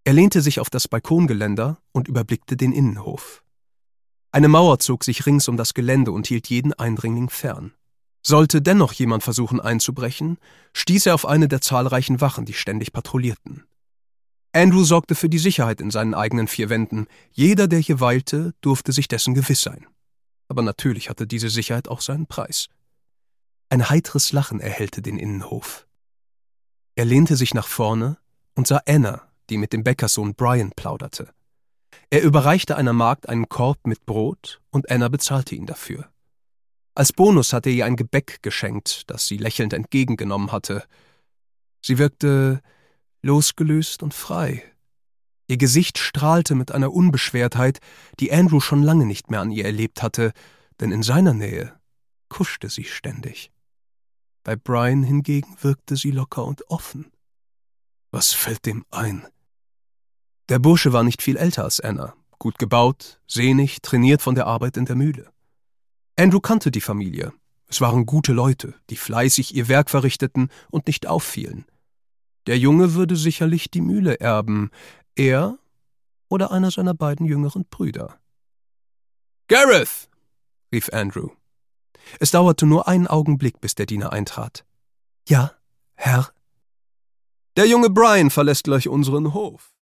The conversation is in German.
Er lehnte sich auf das Balkongeländer und überblickte den Innenhof. Eine Mauer zog sich rings um das Gelände und hielt jeden Eindringling fern. Sollte dennoch jemand versuchen einzubrechen, stieß er auf eine der zahlreichen Wachen, die ständig patrouillierten. Andrew sorgte für die Sicherheit in seinen eigenen 4 Wänden. Jeder, der hier weilte, durfte sich dessen gewiss sein. Aber natürlich hatte diese Sicherheit auch seinen Preis. Ein heiteres Lachen erhellte den Innenhof. Er lehnte sich nach vorne und sah Anna, die mit dem Bäckerssohn Brian plauderte. Er überreichte einer Magd einen Korb mit Brot und Anna bezahlte ihn dafür. Als Bonus hatte er ihr ein Gebäck geschenkt, das sie lächelnd entgegengenommen hatte. Sie wirkte losgelöst und frei. Ihr Gesicht strahlte mit einer Unbeschwertheit, die Andrew schon lange nicht mehr an ihr erlebt hatte, denn in seiner Nähe kuschte sie ständig. Bei Brian hingegen wirkte sie locker und offen. Was fällt dem ein? Der Bursche war nicht viel älter als Anna, gut gebaut, sehnig, trainiert von der Arbeit in der Mühle. Andrew kannte die Familie. Es waren gute Leute, die fleißig ihr Werk verrichteten und nicht auffielen. Der Junge würde sicherlich die Mühle erben, er oder einer seiner beiden jüngeren Brüder. »Gareth«, rief Andrew. Es dauerte nur einen Augenblick, bis der Diener eintrat. »Ja, Herr?« »Der junge Brian verlässt gleich unseren Hof.«